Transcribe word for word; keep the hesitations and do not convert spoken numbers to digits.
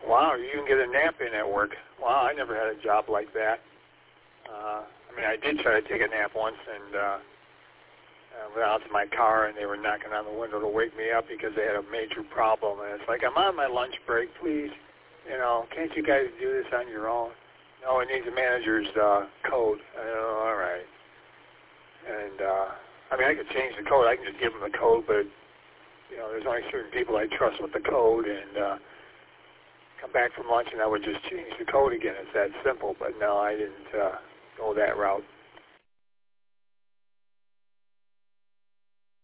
wow, you can get a nap in at work. Wow, I never had a job like that. Uh, I mean, I did try to take a nap once, and uh, I went out to my car, and they were knocking on the window to wake me up because they had a major problem. And it's like, I'm on my lunch break, please. You know, can't you guys do this on your own? No, it needs a manager's uh, code. Oh, all right. And, uh, I mean, I could change the code. I can just give them the code, but, you know, there's only certain people I trust with the code, and uh, come back from lunch and I would just change the code again. It's that simple. But, no, I didn't uh, go that route.